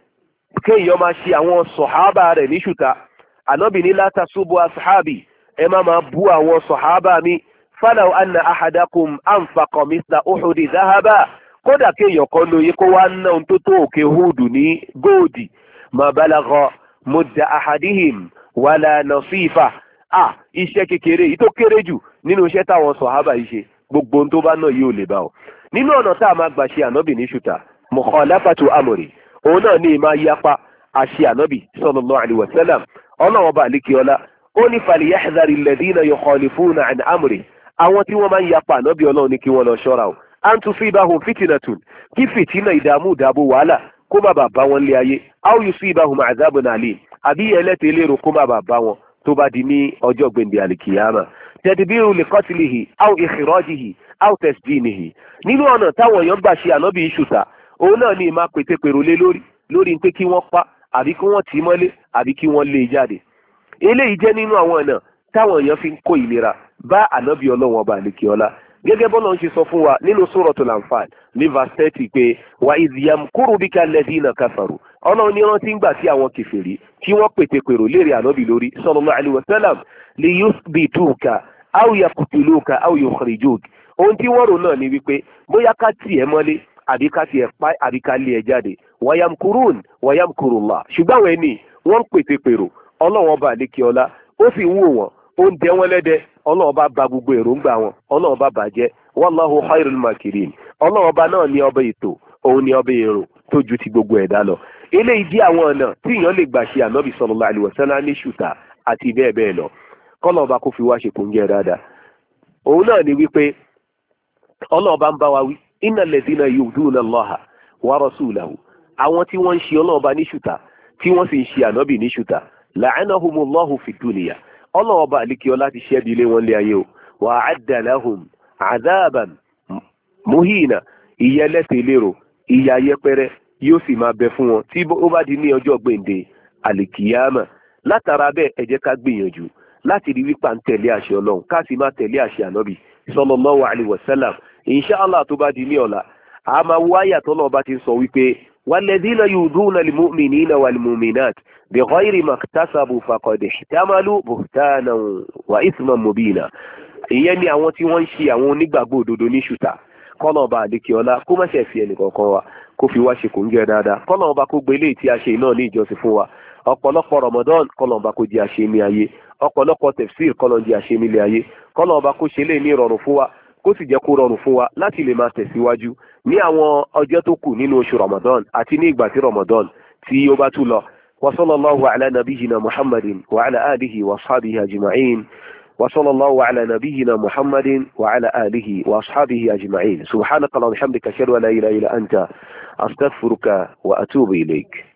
S1: kéèyàn máa ṣe àwọn sọ̀hábà rẹ̀ ní ṣùtà ànábì ní la tasubbu ashabi ẹ má máa bú àwọn sọ̀hábà mi falaw anna ahadakum anfaqa mithla uhudi dhahaba kódà kéèyàn kan lóye kó wá ná ohun tó tó òkè húdù ní góòdì ma balagha mudda ahadihim wala nasifa ah iṣẹ́ kékeré yìí tó kéré jù nínú iṣẹ́ táwọn sọ̀hábà yìí ṣe gbogbo ohun tó bá náà yóò lè bá ọ nínú ọ̀nà tá a máa gbà ṣe ànábì ní ṣùtà mukhalafatu amri òun náà ní máa yapa àṣẹ ànábì sallallahu alaihi wasallam ọlọ́wọ́n bá àlékè ọlá ó ní falyahdhari alladhina yukhalifuna an amri àwọn tí wọ́n máa ń yapa ànábì ọlọ́run ní kí wọ́n lọ ṣọ́ra o an tusibahum fitnatun kí fìtínà ìdààmú ìdààbò wàhálà kó má bàa bá wọn lé ayé aw yusibahum adhabun alim àbí ẹlẹ́tẹ̀ẹ́ lérò kó má bàa bá wọn tó bá di ní ọjọ́ gbèǹdé àlìkìyàmà tẹ̀dìbíru li qatlihi aw ikhrajihi aw tasjinihi nínú ọ̀nà táwọn èèyàn gbà ṣe ànábì ìṣùtà òun náà ní ìmá pétépèrò lé lórí lórí pé kí wọ́n pa àbí kí wọ́n tì í mọ́lé àbí kí wọ́n lé e jáde eléyìí jẹ́ nínú àwọn ọ̀nà táwọn èèyàn fi ń kó ìlera bá ànábì ọlọ́wọ́n ọba àlìkìọ́lá gẹ́gẹ́ bọ́lá ń ṣe sọ fún wa nínú suratul Anfal ní verse thirty pé wa idh yamkuru bika alladhina kafaru ọlọ́run ní rántí ń gbà sí àwọn kèfèrí tí wọ́n pétépèrò léèrè ànábì lórí sallallahu alaihi wasallam li yuthbituka aw yaqtuluka aw yukhrijuka ohun tí wọ́n rò náà ni wípé bóyá ká tiẹ̀ mọ́lé àbí ká tiẹ̀ pa àbí ká lé ẹ jáde wayamkurun wayamkurullah ṣùgbọ́n àwọn ẹni wọ́n ń pétépèrò ọlọ́run ọba àlékiọlá ó sì ń wò wọ́n ó ń dẹ wọ́n lẹ́dẹ ọlọ́run bá ba gbogbo èròǹgbà wọn ọlọ́run bá bàjẹ́ wallahu khairul makirin ọlọ́run ọba náà ní ọba ètò òun ní ọba èrò tó ju ti gbogbo ẹ̀dá lọ eléyìí jẹ́ àwọn ọ̀nà tí èèyàn lè gbà ṣe ànábì sallallahu alaihi wasallam ní ṣùtà àti bẹ́ẹ̀ bẹ́ẹ̀ lọ kọ́lọ̀ ọba kó fi wá ṣe kò ń jẹ́ dáadáa òun náà ni wípé ọlọ́run bá ń bá wa wí innal ladhina yu'dhuna Allaha wa rasulahu àwọn tí wọ́n ń ṣe ọlọ́run bá ní ṣùtà tí wọ́n sì ń ṣe ànábì ní ṣùtà la'anahumullahu fid dunya ọlọ́run bá àlékiọ́ láti ṣẹ́bi ilé wọn lé ayé o wa a'adda lahum 'adhaban muhina ìyà ẹlẹ́tẹ̀ lérò ìyà yẹpẹrẹ yóò sì máa bẹ fún wọn tí ó bá di ní ọjọ́ gbèǹde àlìkìyàmà látara bẹ́ẹ̀ ẹ jẹ́ ká gbìyànjú láti rí wípà ń tẹ̀lé àṣẹ ọlọ́run ká sì máa tẹ̀lé àṣẹ ànábì sallallahu alaihi wasallam inshallah tó bá di ní ọ̀la a máa wá yàtọ̀ náà bá ti sọ wípé walladhina yu'dhuna al-mu'minina wal-mu'minat bighayri maktasabu faqad ihtamalu buhtanan wa ithman mubina ìyẹn ni àwọn tí wọ́n ń ṣe àwọn onígbàgbọ́ òdodo ní ṣùtà kọ́nà ọba àdékíọlá kó má ṣe fi ẹnì kankan wa kó fi wá ṣe kò ń jẹ dáadáa kọ́nà ọba kó gbé eléyìí tí a ṣe náà ní ìjọsìn fún wa ọ̀pọ̀lọpọ̀ Ramadan kọ́nà ọba kó di àṣẹ ní ayé ọ̀pọ̀lọpọ̀ tafsir kọ́nà di àṣẹ nílé ayé kọ́nà ọba kó ṣe lè ní ìrọ̀rùn fún wa kó sì jẹ́ kó rọrùn fún wa láti lè máa tẹ̀síwájú ní àwọn ọjọ́ tó kù nínú oṣù Ramadan àti ní ìgbà tí Ramadan tí ó bá tún lọ wa sallallahu ala nabiyyina Muhammadin wa ala alihi wa ashabihi ajma'in وصلى الله على نبينا محمد وعلى آله وأصحابه أجمعين سبحانك اللهم وبحمدك أشهد أن لا إله إلا أنت أستغفرك وأتوب إليك